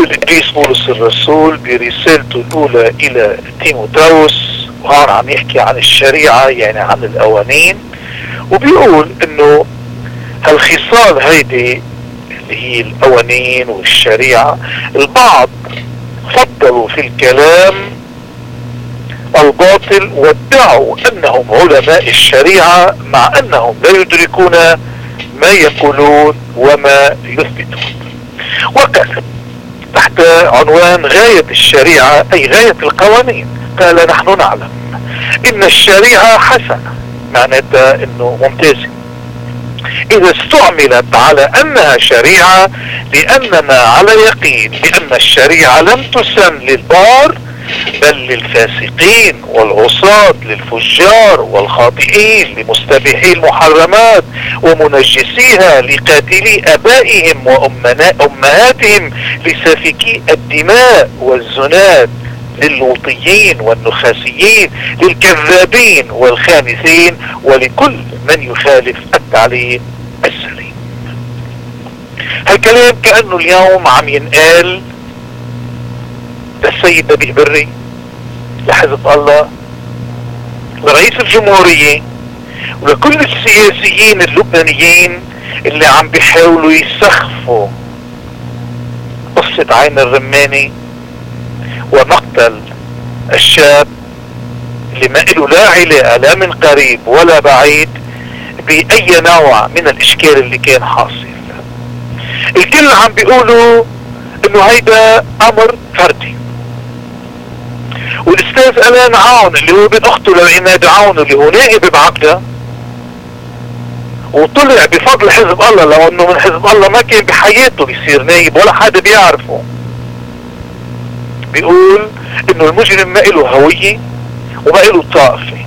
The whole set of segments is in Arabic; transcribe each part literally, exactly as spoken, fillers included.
بيقول القديس بولس الرسول برسالته الاولى الى تيموثاوس، وهون عم يحكي عن الشريعة يعني عن القوانين، وبيقول انه هالخصال هيدي اللي هي القوانين والشريعة البعض فضلوا في الكلام الباطل وادعوا انهم علماء الشريعة مع انهم لا يدركون ما يقولون وما يثبتون. وقال تحت عنوان غاية الشريعة اي غاية القوانين، قال نحن نعلم ان الشريعة حسنة، معناتها انه ممتازة اذا استعملت على انها شريعة، لاننا على يقين بان الشريعة لم تسن للبار بل للفاسقين والعصاة، للفجار والخاطئين، لمستبيحي المحرمات ومنجسيها، لقاتلي ابائهم وامهاتهم، لسافكي الدماء والزنات، للوطيين والنخاسيين، للكذابين والخانثين، ولكل من يخالف التعليم السليم. هالكلام كأنه اليوم عم ينقال للسيد نبيه بري، لحزب الله، لرئيس الجمهورية، ولكل السياسيين اللبنانيين اللي عم بيحاولوا يسخفوا قصة عين الرماني ومقتل الشاب اللي ما له لا علاقة لا من قريب ولا بعيد بأي نوع من الإشكال اللي كان حاصل. الكل عم بيقولوا انه هيدا امر فردي، والاستاذ الان عون اللي هو ابن اخته لعماد عون اللي هو نائب بعقده وطلع بفضل حزب الله، لو انه من حزب الله ما كان بحياته بيصير نائب ولا حدا بيعرفه، بيقول انه المجرم ما له هوية وما له طائفة،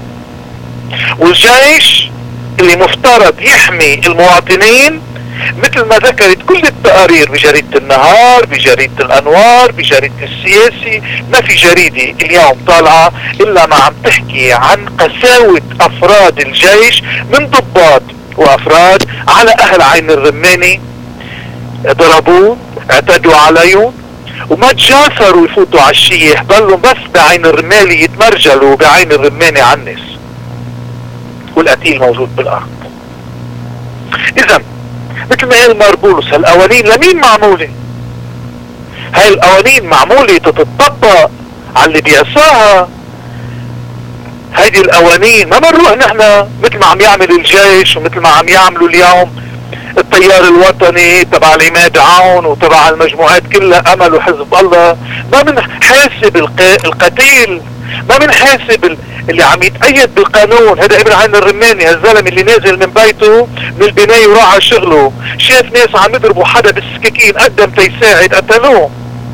والجيش اللي مفترض يحمي المواطنين مثل ما ذكرت كل التقارير بجريدة النهار، بجريدة الانوار، بجريدة السياسي، ما في جريدة اليوم طالعة الا ما عم تحكي عن قساوة افراد الجيش من ضباط وافراد على اهل عين الرماني، ضربوه، اعتدوا عليهم، وما تجاسروا يفوتوا على الشيح، ضلوا بس بعين الرمالي يتمرجلوا بعين الرماني على الناس، والقتيل موجود بالارض. اذا مثل ما قال مار بولس، هالقوانين لمين معمولة؟ هاي القوانين معمولة تتطبق على اللي بيعصاها. هيدي القوانين ما بنروح نحن مثل ما عم يعمل الجيش ومثل ما عم يعملوا اليوم التيار الوطني تبع العماد عون وتبع المجموعات كلها امل وحزب الله، ما بنحاسب القتيل، ما بنحاسب اللي عم يتأيد بالقانون. هذا ابن عين الرماني، هالزلم اللي نازل من بيته من البناية وراح على شغله، شاف ناس عم يضربوا حدا بالسكاكين، قدم تيساعد، قتلوه.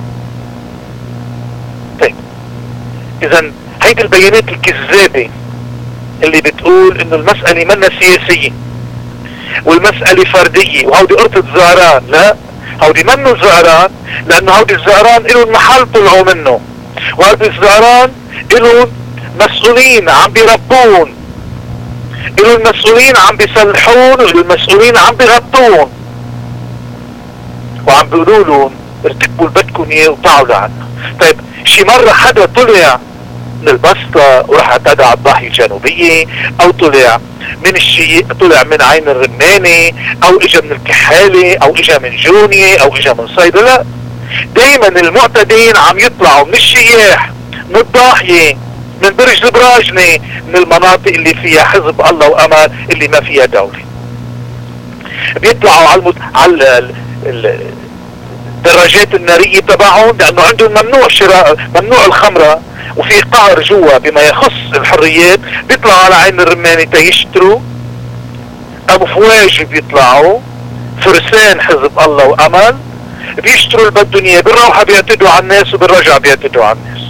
طيب اذا هيدي البيانات الكذابة اللي بتقول انه المسألة منا سياسية والمسألة فردية وهودي قرطة زهران، لا، هودي منه زهران، لانه هودي الزهران الون محل طلعوا منه، وهودي الزهران الون مسؤولين عم بيربون، الون مسؤولين عم بيسلحون، والمسؤولين عم بيغطون، وعم بيقولوا لهم ارتكبوا اللي بدكم اياه وطلعوا لعنا. طيب شي مرة حدا طلع من البسطة وراح اعتدى على الضاحية الجنوبية، او طلع من الشيء، طلع من عين الرماني، او اجا من الكحالة، او اجا من جونية، او اجا من صيدا؟ لا، دايما المعتدين عم يطلعوا من الشياح، من الضاحية، من برج البراجنة، من المناطق اللي فيها حزب الله وامل اللي ما فيها دولة. بيطلعوا على المت... على ال... ال... الدراجات النارية تبعهم، لانه عندهم ممنوع شراء، ممنوع الخمرة، وفي قعر جوا بما يخص الحريات، بيطلعوا على عين الرماني تيشتروا، ابو فواج بيطلعوا، فرسان حزب الله وامل بيشتروا اللي بدهم اياه، بالروحة بيعتدوا على الناس وبالرجعة بيعتدوا على الناس.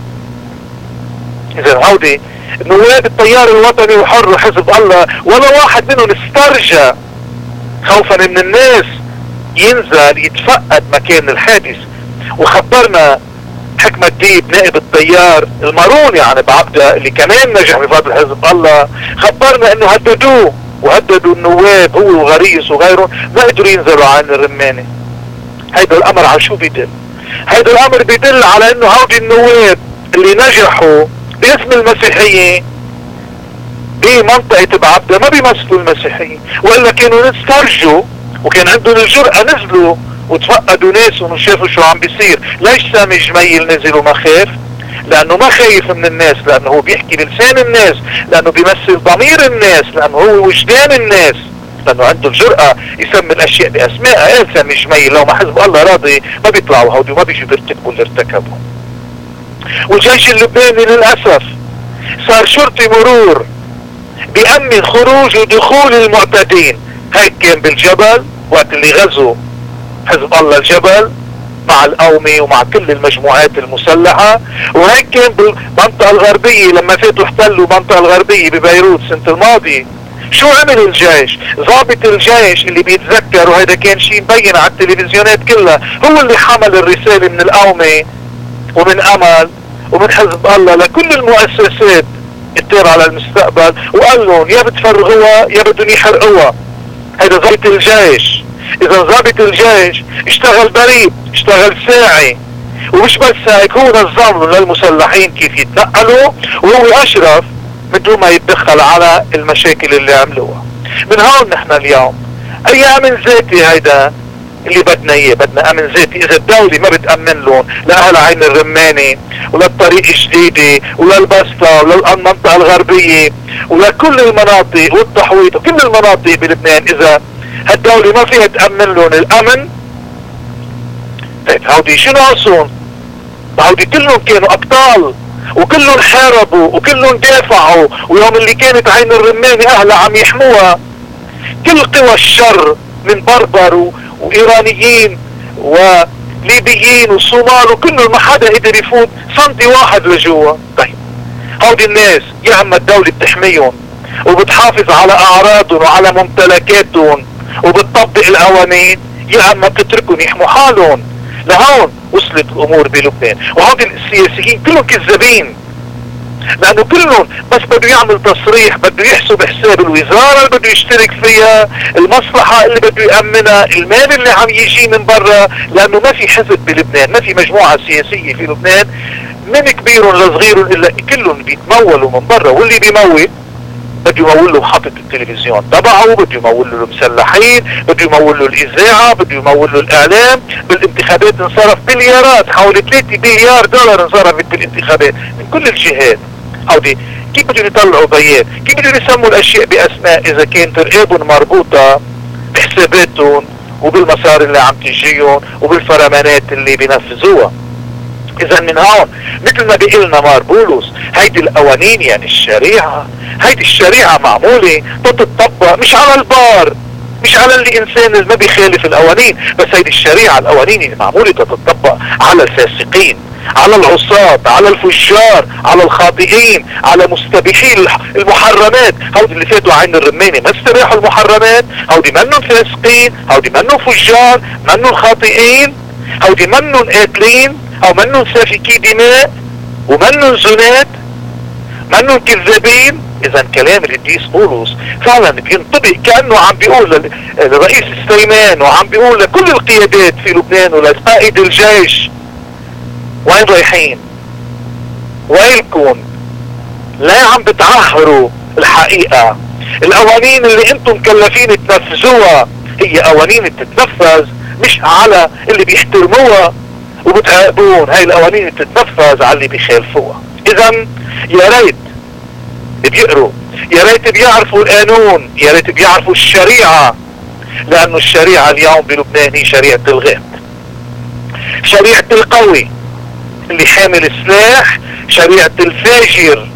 اذا هودي نواب التيار الوطني وحر وحزب الله ولا واحد منهم استرجى خوفا من الناس ينزل يتفقد مكان الحادث. وخبرنا حكمة ديب نائب التيار الماروني عن بعبدة اللي كمان نجح بفضل حزب الله، خبرنا انه هددوه وهددوا النواب هو وغريس وغيرهم، ما قدروا ينزلوا عن الرماني. هيدا الامر على شو بيدل؟ هذا الامر بيدل على انه هودي النواب اللي نجحوا باسم المسيحية بمنطقة بعبدة ما بيمثلوا المسيحيين، وإلا كانوا نسترجوا وكان عندهم الجرأة نزلوا وتفقدوا ناسهم وشافوا شو عم بيصير. ليش سامي جميل نزل وما خاف؟ لأنه ما خايف من الناس، لأنه هو بيحكي بلسان الناس، لأنه بيمثل ضمير الناس، لأنه هو وجدان الناس، لأنه عنده الجرأة يسمي الأشياء بأسماء. قال سامي جميل لو ما حزب الله راضي ما بيطلعوا هودي وما بيجوا بيرتكبوا اللي ارتكبوا. والجيش اللبناني للأسف صار شرطي مرور بيأمن خروج ودخول المعتدين. هيك كان بالجبل وقت اللي غزوا حزب الله الجبل مع القومي ومع كل المجموعات المسلحة، وهيك كان بالمنطقة الغربية لما فاتوا احتلوا المنطقة الغربية ببيروت سنة الماضي. شو عمل الجيش؟ ضابط الجيش اللي بيتذكر، وهذا كان شيء مبين على التلفزيونات كلها، هو اللي حمل الرسالة من القومي ومن أمل ومن حزب الله لكل المؤسسات التابعة على المستقبل، وقال لهم يا بتفرغوها يا بدهم يحرقوها. هذا ضابط الجيش. اذا ضابط الجيش اشتغل بريد، اشتغل ساعي، ومش بس هيك هو نظم للمسلحين كيف يتنقلوا، وهو اشرف من دون ما يتدخل على المشاكل اللي عملوها. من هون نحن اليوم اي امن ذاتي هيدا اللي بدنا اياه، بدنا امن ذاتي. اذا الدولة ما بتأمن لهم لاهل عين الرماني وللطريق الجديدة وللبسطة وللمنطقة الغربية ولكل المناطق والتحويط وكل المناطق بلبنان، اذا هالدولة ما فيها تأمن لهم الامن، هودي شو ناقصهم؟ هودي كلهم كانوا ابطال وكلهم حاربوا وكلهم دافعوا، ويوم اللي كانت عين الرماني اهلها عم يحموها كل قوى الشر من بربر وايرانيين وليبيين وصومال وكلهم ما حدا قدر يفوت سنتي واحد لجوا. طيب هودي الناس يا اما الدولة بتحميهم وبتحافظ على اعراضهم وعلى ممتلكاتهم وبتطبق القوانين، يا اما بتتركهم يحموا حالهم. لهون وصلت الامور بلبنان، وهودي السياسيين كلهم كذابين، لانه كلهم بس بده يعمل تصريح بده يحسب حساب الوزارة اللي بده يشترك فيها، المصلحة اللي بده يأمنها، المال اللي عم يجي من برا، لانه ما في حزب بلبنان، ما في مجموعة سياسية في لبنان من كبيرهم لصغيرهم الا كلهم بيتمولوا من برا، واللي بيمول بده يمول له محطة التلفزيون تبعه، بده يمول له المسلحين، بده يمول له الاذاعة، بده يمول له الاعلام. بالانتخابات انصرف مليارات، حوالي ثلاثة مليار دولار انصرفت بالانتخابات من كل الجهات. هودي كيف بدهم يطلعوا بيان؟ كيف بدهم يسموا الاشياء باسماء اذا كانت رقابهم مربوطة بحساباتهم وبالمصاري اللي عم تجيهم وبالفرمانات اللي بينفذوها؟ اذا من هون مثل ما بيقلنا مار بولس، هيدي القوانين يعني الشريعة، هيدي الشريعة معمولة تتطبق مش على البار، مش على اللي انسان اللي ما بيخالف القوانين، بس هيدي الشريعة القوانين اللي معمولة تتطبق على الفاسقين، على العصاة، على الفجار، على الخاطئين، على مستبيحي المحرمات. هودي اللي فاتوا عين الرماني ما استباحوا المحرمات، هودي منهم فاسقين، هودي منهم فجار، منهم خاطئين، هودي منهم قاتلين او منهم سافكي دماء ومنهم زنات، منهم كذابين. اذا كلام القديس بولس فعلا بينطبق كأنه عم بيقول للرئيس سليمان وعم بيقول لكل القيادات في لبنان ولقائد الجيش وين رايحين؟ ويلكم لا عم بتعهروا الحقيقة. القوانين اللي انتم مكلفين تنفذوها هي قوانين تتنفذ مش على اللي بيحترموها وبتعاقبون، هاي القوانين تتنفذ على اللي بيخالفوها. اذا يا ريت بيقروا، يا ريت بيعرفوا القانون، يا ريت بيعرفوا الشريعة، لانه الشريعة اليوم بلبنان هي شريعة الغاب، شريعة القوي اللي حامل السلاح، شريعة الفاجر،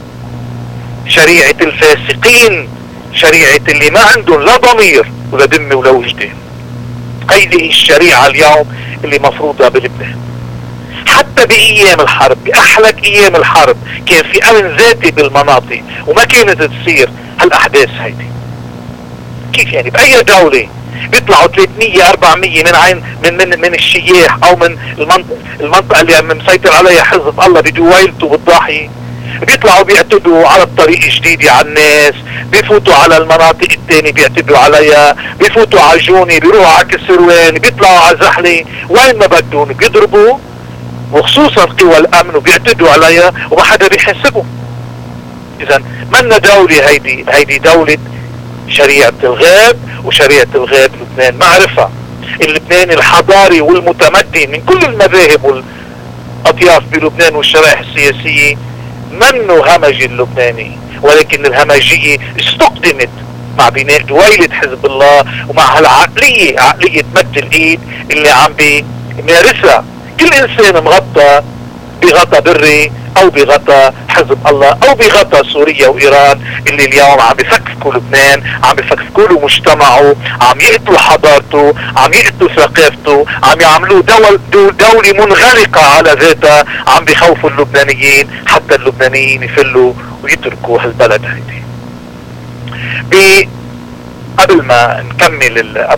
شريعة الفاسقين، شريعة اللي ما عندهم لا ضمير ولا دم ولا وجدان. هيدي الشريعة اليوم اللي مفروضة بلبنان. حتى بايام الحرب، باحلك ايام الحرب كان في امن ذاتي بالمناطق وما كانت تصير هالاحداث هيدي. كيف يعني باي دولة بيطلعوا ثلاثمية أربعمية من عين من من من الشياح او من المنطقة المنطقة اللي عم مسيطر عليها حزب الله بدويلته بالضاحية، بيطلعوا بيعتدوا على الطريق الجديدة على الناس، بيفوتوا على المناطق التانية بيعتدوا عليها، بيفوتوا على جوني، بيروحوا على كسروان، بيطلعوا على زحلة، وين ما بدهم بيضربوا، وخصوصا قوى الامن وبيعتدوا عليها وما حدا بيحسبهم. اذا منا دولة هيدي هيدي دولة شريعة الغاب، وشريعة الغاب لبنان معرفة. اللبناني الحضاري والمتمدن من كل المذاهب والاطياف بلبنان والشرائح السياسية منه همجي اللبناني، ولكن الهمجية استقدمت مع بناء دويلة حزب الله ومع هالعقلية، عقلية مد الايد اللي عم بيمارسها كل انسان مغطى بغطى بري او بغطى حزب الله او بغطى سوريا وايران، اللي اليوم عم بفككوا لبنان، عم بفككوا له مجتمعه، عم يقتلوا حضارته، عم يقتلوا ثقافته، عم يعملوا دول دول دولة منغلقة على ذاتها، عم بيخوفوا اللبنانيين حتى اللبنانيين يفلوا ويتركوا هالبلد هيدي. قبل ما نكمل